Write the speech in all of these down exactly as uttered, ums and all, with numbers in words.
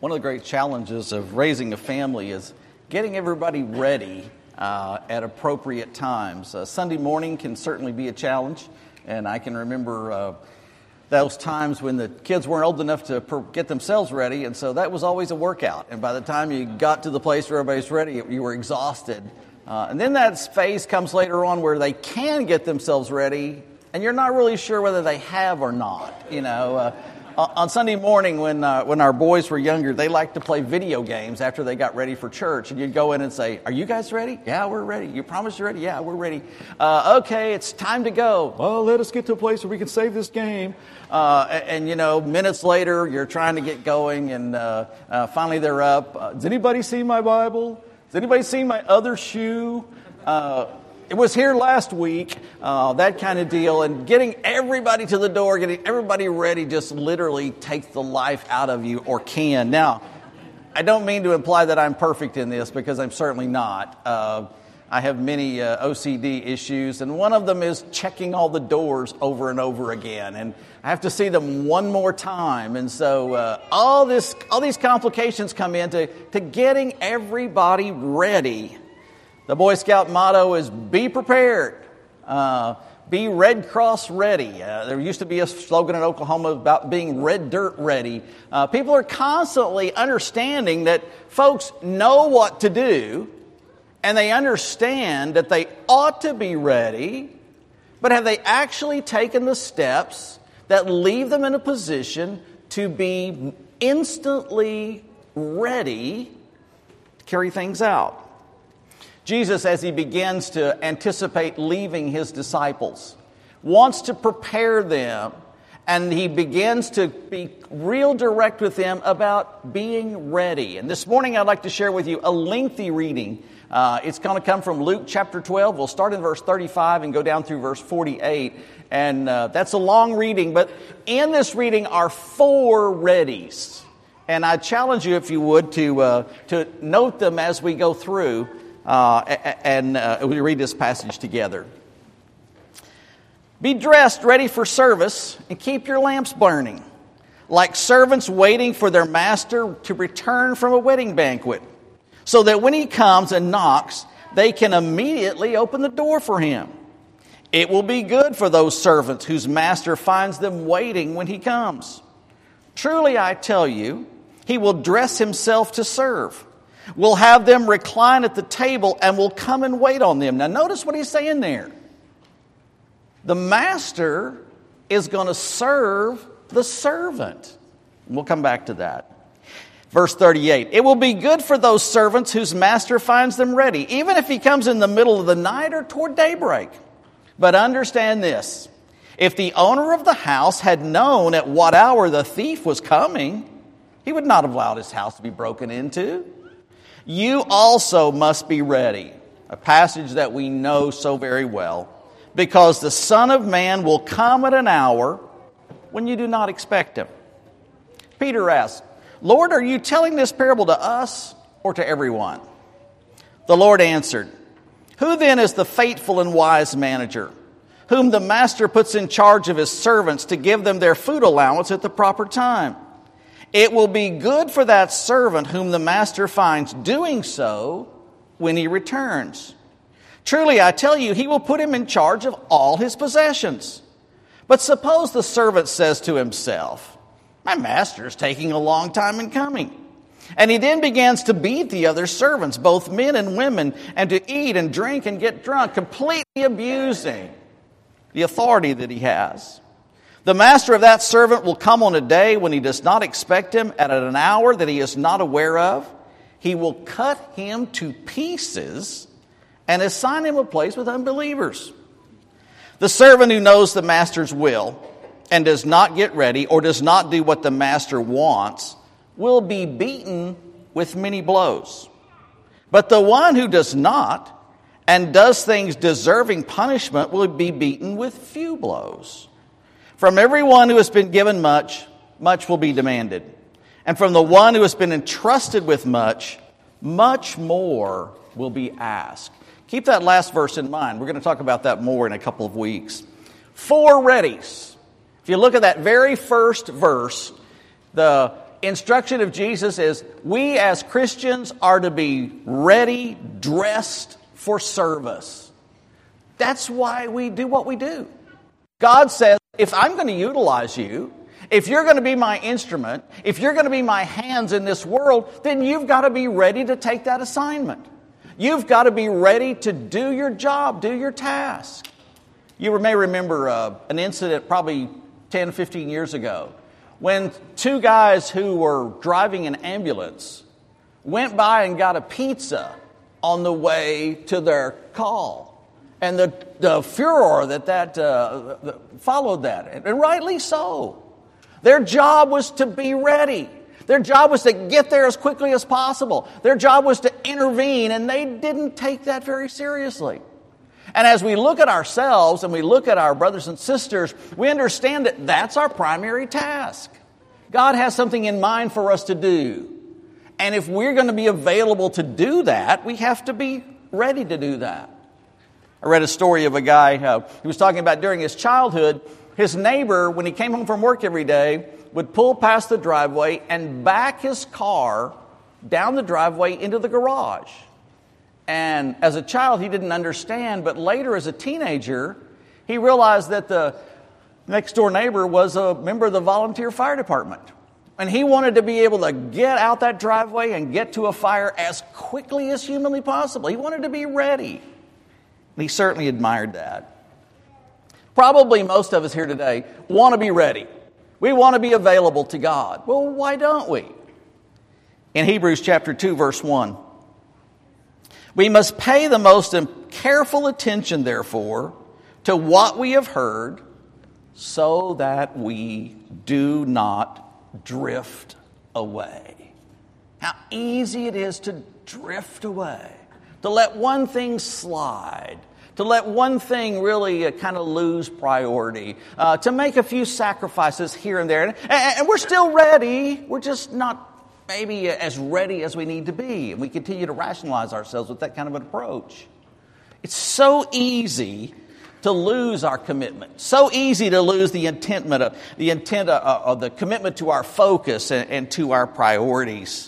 One of the great challenges of raising a family is getting everybody ready uh, at appropriate times. Uh, Sunday morning can certainly be a challenge, and I can remember uh, those times when the kids weren't old enough to per- get themselves ready, and so that was always a workout. And by the time you got to the place where everybody's ready, you were exhausted. Uh, and then that phase comes later on where they can get themselves ready, and you're not really sure whether they have or not, you know. Uh, On Sunday morning, when uh, when our boys were younger, they liked to play video games after they got ready for church. And you'd go in and say, "Are you guys ready?" "Yeah, we're ready." "You promise you're ready?" "Yeah, we're ready." Uh, okay, it's time to go. "Well, let us get to a place where we can save this game. Uh, and, and, you know, minutes later, you're trying to get going, and uh, uh, finally they're up. Uh, "Does anybody see my Bible? Does anybody see my other shoe? Uh It was here last week," uh, that kind of deal. And getting everybody to the door, getting everybody ready just literally takes the life out of you, or can. Now, I don't mean to imply that I'm perfect in this, because I'm certainly not. Uh, I have many uh, O C D issues, and one of them is checking all the doors over and over again. And I have to see them one more time. And so uh, all this, all these complications come into to getting everybody ready. The Boy Scout motto is be prepared, uh, be Red Cross ready. Uh, there used to be a slogan in Oklahoma about being red dirt ready. Uh, people are constantly understanding that folks know what to do, and they understand that they ought to be ready, but have they actually taken the steps that leave them in a position to be instantly ready to carry things out? Jesus, as he begins to anticipate leaving his disciples, wants to prepare them, and he begins to be real direct with them about being ready. And this morning I'd like to share with you a lengthy reading. Uh, it's going to come from Luke chapter twelve. We'll start in verse thirty-five and go down through verse forty-eight. And uh, that's a long reading, but in this reading are four readies. And I challenge you, if you would, to, uh, to note them as we go through. Uh, and uh, we read this passage together. "Be dressed, ready for service, and keep your lamps burning, like servants waiting for their master to return from a wedding banquet, so that when he comes and knocks, they can immediately open the door for him. It will be good for those servants whose master finds them waiting when he comes. Truly, I tell you, he will dress himself to serve. Will have them recline at the table and will come and wait on them." Now notice what he's saying there. The master is going to serve the servant. We'll come back to that. Verse thirty-eight. "It will be good for those servants whose master finds them ready, even if he comes in the middle of the night or toward daybreak. But understand this, if the owner of the house had known at what hour the thief was coming, he would not have allowed his house to be broken into. You also must be ready," a passage that we know so very well, "because the Son of Man will come at an hour when you do not expect him." Peter asked, "Lord, are you telling this parable to us or to everyone?" The Lord answered, "Who then is the faithful and wise manager, whom the master puts in charge of his servants to give them their food allowance at the proper time? It will be good for that servant whom the master finds doing so when he returns. Truly, I tell you, he will put him in charge of all his possessions. But suppose the servant says to himself, 'My master is taking a long time in coming.' And he then begins to beat the other servants, both men and women, and to eat and drink and get drunk, completely abusing the authority that he has. The master of that servant will come on a day when he does not expect him, and at an hour that he is not aware of. He will cut him to pieces and assign him a place with unbelievers. The servant who knows the master's will and does not get ready or does not do what the master wants will be beaten with many blows. But the one who does not and does things deserving punishment will be beaten with few blows. From everyone who has been given much, much will be demanded. And from the one who has been entrusted with much, much more will be asked." Keep that last verse in mind. We're going to talk about that more in a couple of weeks. Four readies. If you look at that very first verse, the instruction of Jesus is we as Christians are to be ready, dressed for service. That's why we do what we do. God says, if I'm going to utilize you, if you're going to be my instrument, if you're going to be my hands in this world, then you've got to be ready to take that assignment. You've got to be ready to do your job, do your task. You may remember uh, an incident probably ten, fifteen years ago when two guys who were driving an ambulance went by and got a pizza on the way to their call. And the, the furor that that uh, the, followed that, and rightly so. Their job was to be ready. Their job was to get there as quickly as possible. Their job was to intervene, and they didn't take that very seriously. And as we look at ourselves and we look at our brothers and sisters, we understand that that's our primary task. God has something in mind for us to do. And if we're going to be available to do that, we have to be ready to do that. I read a story of a guy uh, who was talking about during his childhood, his neighbor, when he came home from work every day, would pull past the driveway and back his car down the driveway into the garage. And as a child, he didn't understand, but later as a teenager, he realized that the next door neighbor was a member of the volunteer fire department. And he wanted to be able to get out that driveway and get to a fire as quickly as humanly possible. He wanted to be ready. And he certainly admired that. Probably most of us here today want to be ready. We want to be available to God. Well, why don't we? In Hebrews chapter two, verse one, we must pay the most careful attention, therefore, to what we have heard, so that we do not drift away. How easy it is to drift away, to let one thing slide, to let one thing really uh, kind of lose priority, uh, to make a few sacrifices here and there. And, and we're still ready. We're just not maybe as ready as we need to be. And we continue to rationalize ourselves with that kind of an approach. It's so easy to lose our commitment. So easy to lose the intent of the intent of, of the commitment to our focus and, and to our priorities.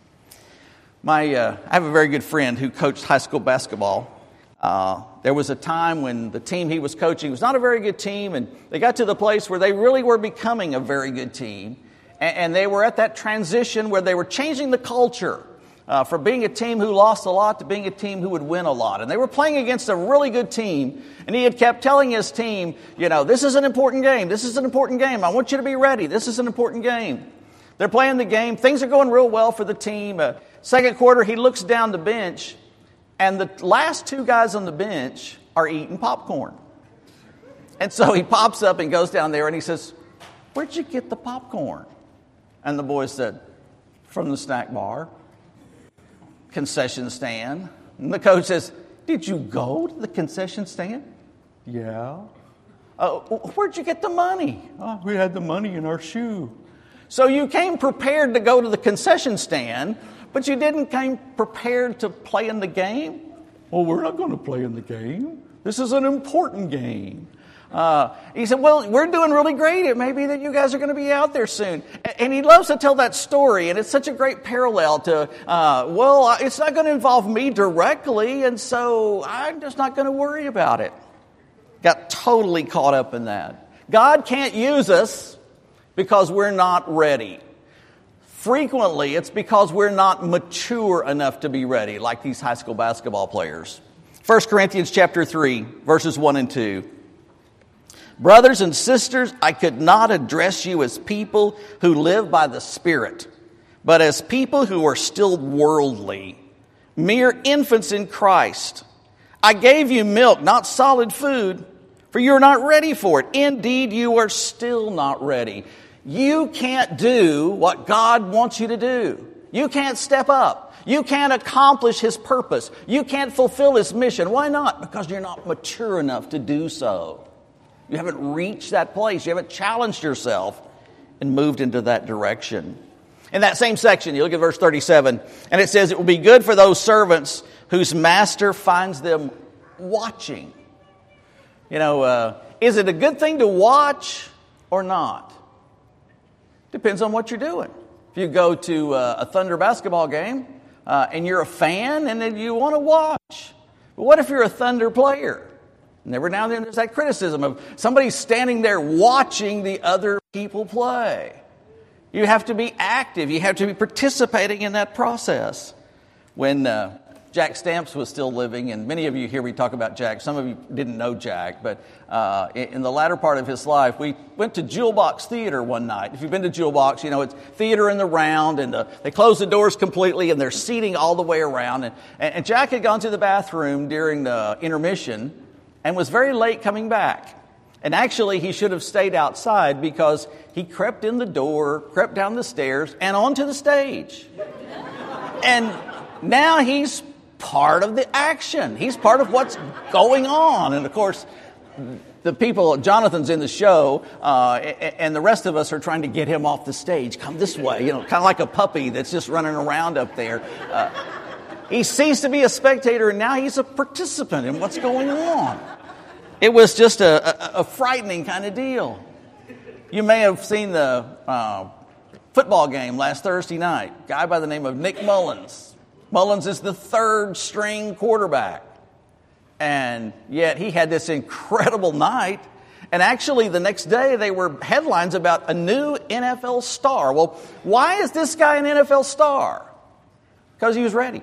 My, uh, I have a very good friend who coached high school basketball. Uh, there was a time when the team he was coaching was not a very good team, and they got to the place where they really were becoming a very good team. And, and they were at that transition where they were changing the culture uh, from being a team who lost a lot to being a team who would win a lot. And they were playing against a really good team, and he had kept telling his team, you know, this is an important game. This is an important game. I want you to be ready. This is an important game. They're playing the game. Things are going real well for the team. Uh, second quarter, he looks down the bench, and the last two guys on the bench are eating popcorn. And so he pops up and goes down there and he says, "Where'd you get the popcorn?" And the boy said, "From the snack bar, concession stand." And the coach says, "Did you go to the concession stand?" "Yeah." Uh, "Where'd you get the money?" "Oh, we had the money in our shoe." So you came prepared to go to the concession stand, but you didn't come prepared to play in the game? "Well, we're not going to play in the game. This is an important game." Uh, he said, "Well, we're doing really great. It may be that you guys are going to be out there soon." And he loves to tell that story, and it's such a great parallel to, uh, well, it's not going to involve me directly, and so I'm just not going to worry about it. Got totally caught up in that. God can't use us because we're not ready. Frequently, it's because we're not mature enough to be ready, like these high school basketball players. First Corinthians chapter three, verses one and two. "Brothers and sisters, I could not address you as people who live by the Spirit, but as people who are still worldly, mere infants in Christ. I gave you milk, not solid food, for you are not ready for it. Indeed, you are still not ready." You can't do what God wants you to do. You can't step up. You can't accomplish His purpose. You can't fulfill His mission. Why not? Because you're not mature enough to do so. You haven't reached that place. You haven't challenged yourself and moved into that direction. In that same section, you look at verse thirty-seven, and it says, "It will be good for those servants whose master finds them watching." You know, uh, is it a good thing to watch or not? Depends on what you're doing. If you go to uh, a Thunder basketball game uh, and you're a fan and then you want to watch. But what if you're a Thunder player? And every now and then there's that criticism of somebody standing there watching the other people play. You have to be active. You have to be participating in that process. When uh, Jack Stamps was still living, and many of you hear me talk about Jack. Some of you didn't know Jack, but uh, in the latter part of his life, we went to Jewel Box Theater one night. If you've been to Jewel Box, you know it's theater in the round, and uh, they close the doors completely, and there's seating all the way around. And, and Jack had gone to the bathroom during the intermission and was very late coming back. And actually, he should have stayed outside because he crept in the door, crept down the stairs, and onto the stage. And now he's part of the action. He's part of what's going on. And of course, the people, Jonathan's in the show, uh, and the rest of us are trying to get him off the stage. Come this way, you know, kind of like a puppy that's just running around up there. Uh, he ceased to be a spectator, and now he's a participant in what's going on. It was just a, a, a frightening kind of deal. You may have seen the uh, football game last Thursday night. A guy by the name of Nick Mullins. Mullins is the third string quarterback. And yet he had this incredible night. And actually the next day they were headlines about a new N F L star. Well, why is this guy an N F L star? Because he was ready.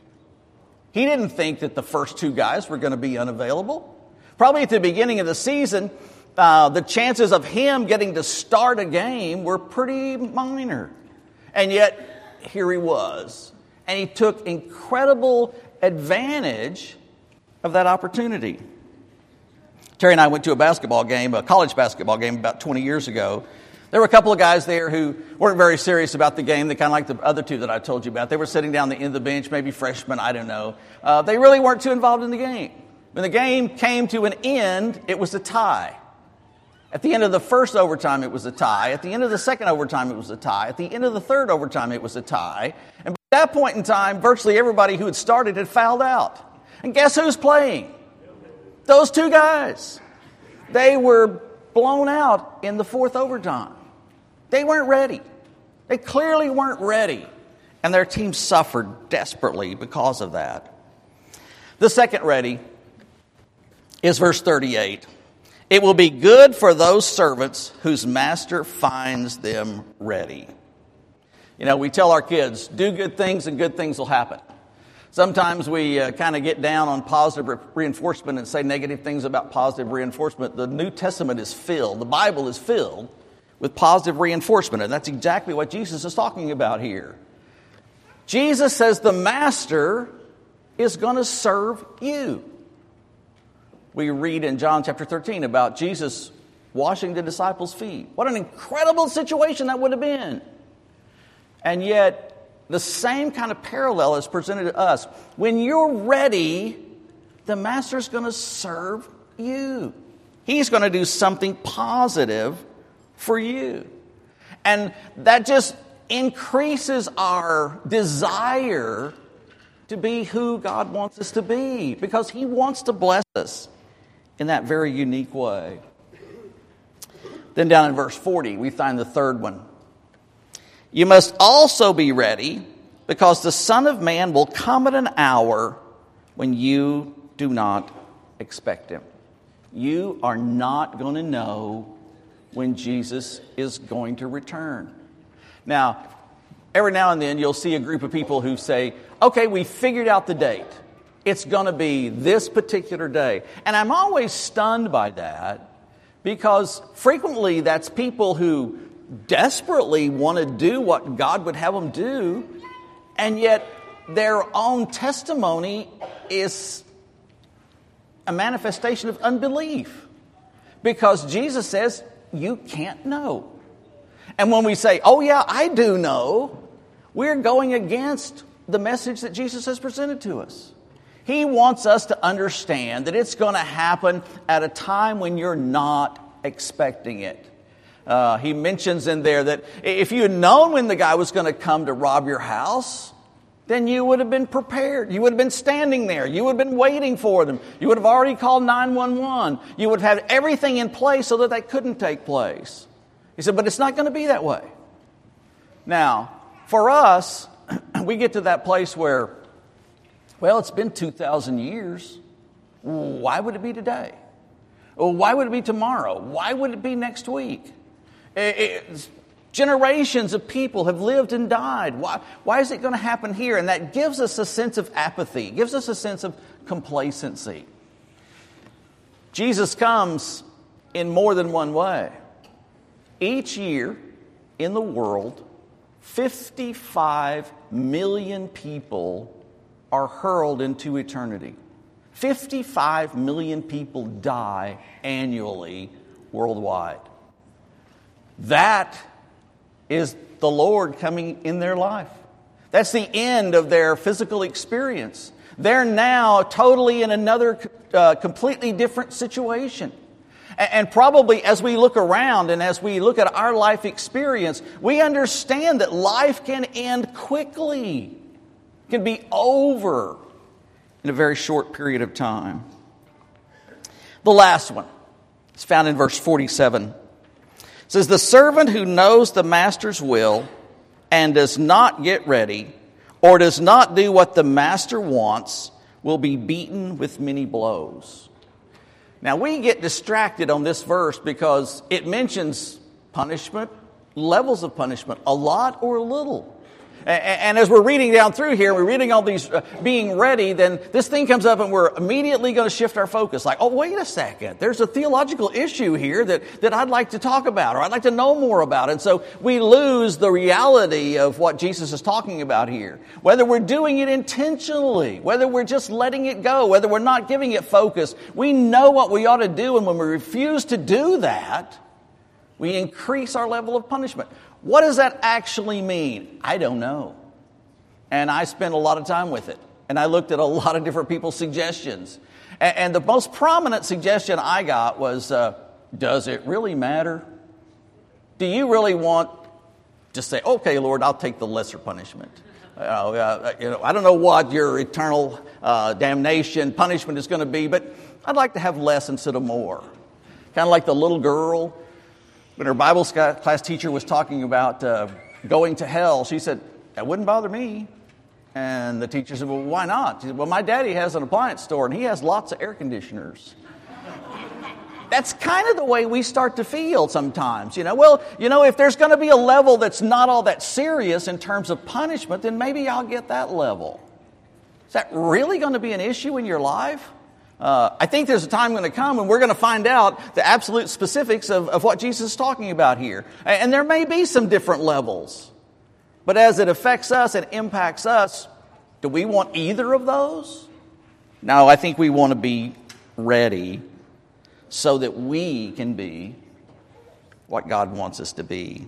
He didn't think that the first two guys were going to be unavailable. Probably at the beginning of the season, uh, the chances of him getting to start a game were pretty minor. And yet, here he was. And he took incredible advantage of that opportunity. Terry and I went to a basketball game, a college basketball game about twenty years ago. There were a couple of guys there who weren't very serious about the game. They kind of like the other two that I told you about. They were sitting down the end of the bench, maybe freshmen, I don't know. Uh, they really weren't too involved in the game. When the game came to an end, it was a tie. At the end of the first overtime, it was a tie. At the end of the second overtime, it was a tie. At the end of the third overtime, it was a tie. And by that point in time, virtually everybody who had started had fouled out. And guess who's playing? Those two guys. They were blown out in the fourth overtime. They weren't ready. They clearly weren't ready. And their team suffered desperately because of that. The second ready is verse thirty-eight. It will be good for those servants whose master finds them ready. You know, we tell our kids, do good things and good things will happen. Sometimes we uh, kind of get down on positive re- reinforcement and say negative things about positive reinforcement. The New Testament is filled, the Bible is filled with positive reinforcement. And that's exactly what Jesus is talking about here. Jesus says the master is going to serve you. We read in John chapter thirteen about Jesus washing the disciples' feet. What an incredible situation that would have been. And yet, the same kind of parallel is presented to us. When you're ready, the master's going to serve you. He's going to do something positive for you. And that just increases our desire to be who God wants us to be, because He wants to bless us in that very unique way. Then down in verse forty, we find the third one. You must also be ready, because the Son of Man will come at an hour when you do not expect Him. You are not going to know when Jesus is going to return. Now, every now and then you'll see a group of people who say, okay, we figured out the date. It's going to be this particular day. And I'm always stunned by that, because frequently that's people who desperately want to do what God would have them do, and yet their own testimony is a manifestation of unbelief, because Jesus says you can't know. And when we say, oh yeah, I do know, we're going against the message that Jesus has presented to us. He wants us to understand that it's going to happen at a time when you're not expecting it. Uh, he mentions in there that if you had known when the guy was going to come to rob your house, then you would have been prepared. You would have been standing there. You would have been waiting for them. You would have already called nine one one. You would have had everything in place so that that couldn't take place. He said, but it's not going to be that way. Now, for us, we get to that place where, well, it's been two thousand years. Why would it be today? Why would it be tomorrow? Why would it be next week? It, it, generations of people have lived and died. Why, why is it going to happen here? And that gives us a sense of apathy. It gives us a sense of complacency. Jesus comes in more than one way. Each year in the world, fifty-five million people are hurled into eternity. fifty-five million people die annually worldwide. That is the Lord coming in their life. That's the end of their physical experience. They're now totally in another uh, completely different situation. And, and probably as we look around and as we look at our life experience, we understand that life can end quickly. It can be over in a very short period of time. The last one is found in verse forty-seven. It says, the servant who knows the master's will and does not get ready or does not do what the master wants will be beaten with many blows. Now we get distracted on this verse because it mentions punishment, levels of punishment, a lot or a little. And as we're reading down through here, we're reading all these uh, being ready, then this thing comes up and we're immediately going to shift our focus. Like, oh, wait a second. There's a theological issue here that, that I'd like to talk about or I'd like to know more about. And so we lose the reality of what Jesus is talking about here. Whether we're doing it intentionally, whether we're just letting it go, whether we're not giving it focus, we know what we ought to do. And when we refuse to do that, we increase our level of punishment. What does that actually mean? I don't know. And I spent a lot of time with it. And I looked at a lot of different people's suggestions. And, and the most prominent suggestion I got was, uh, does it really matter? Do you really want to say, okay, Lord, I'll take the lesser punishment? Uh, uh, you know, I don't know what your eternal uh, damnation punishment is going to be, but I'd like to have less instead of more. Kind of like the little girl. When her Bible class teacher was talking about uh, going to hell, she said, that wouldn't bother me. And the teacher said, well, why not? She said, well, my daddy has an appliance store and he has lots of air conditioners. That's kind of the way we start to feel sometimes. You know, well, you know, if there's going to be a level that's not all that serious in terms of punishment, then maybe I'll get that level. Is that really going to be an issue in your life? Uh, I think there's a time going to come when we're going to find out the absolute specifics of, of what Jesus is talking about here. And, and there may be some different levels. But as it affects us and impacts us, do we want either of those? No, I think we want to be ready so that we can be what God wants us to be.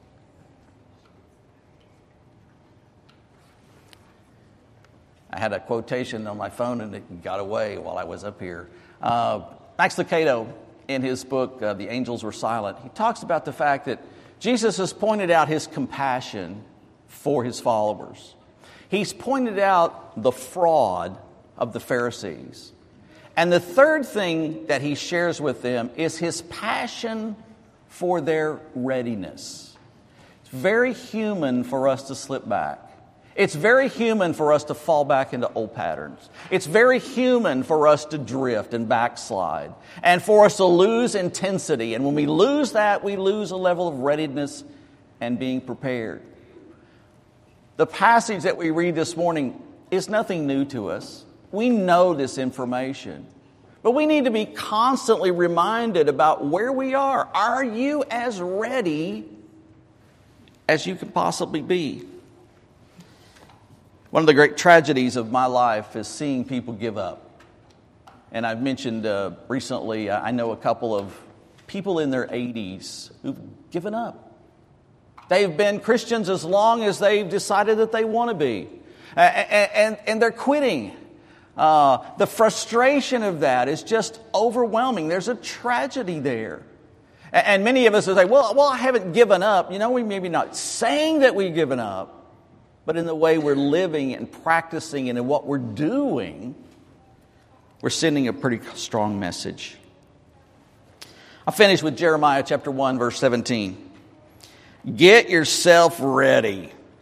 I had a quotation on my phone and it got away while I was up here. Uh, Max Lucado, in his book, uh, The Angels Were Silent, he talks about the fact that Jesus has pointed out his compassion for his followers. He's pointed out the fraud of the Pharisees. And the third thing that he shares with them is his passion for their readiness. It's very human for us to slip back. It's very human for us to fall back into old patterns. It's very human for us to drift and backslide and for us to lose intensity. And when we lose that, we lose a level of readiness and being prepared. The passage that we read this morning is nothing new to us. We know this information. But we need to be constantly reminded about where we are. Are you as ready as you could possibly be? One of the great tragedies of my life is seeing people give up. And I've mentioned uh, recently, I know a couple of people in their eighties who've given up. They've been Christians as long as they've decided that they want to be. And, and, and they're quitting. Uh, the frustration of that is just overwhelming. There's a tragedy there. And, and many of us will say, well, well, I haven't given up. You know, we maybe not saying that we've given up. But in the way we're living and practicing and in what we're doing, we're sending a pretty strong message. I'll finish with Jeremiah chapter one, verse seventeen. Get yourself ready,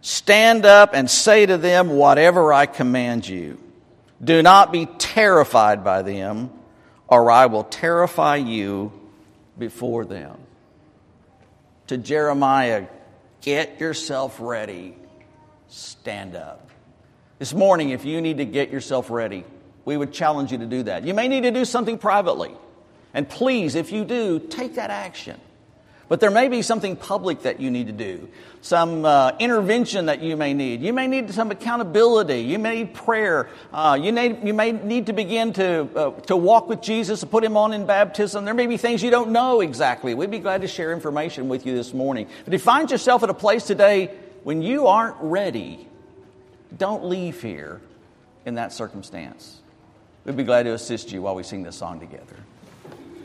Stand up and say to them whatever I command you. Do not be terrified by them, or I will terrify you before them. To Jeremiah, get yourself ready. Stand up. This morning, if you need to get yourself ready, we would challenge you to do that. You may need to do something privately. And please, if you do, take that action. But there may be something public that you need to do, some uh, intervention that you may need. You may need some accountability. You may need prayer. Uh, you, may, you may need to begin to uh, to walk with Jesus and put him on in baptism. There may be things you don't know exactly. We'd be glad to share information with you this morning. But if you find yourself at a place today when you aren't ready, don't leave here in that circumstance. We'd be glad to assist you while we sing this song together.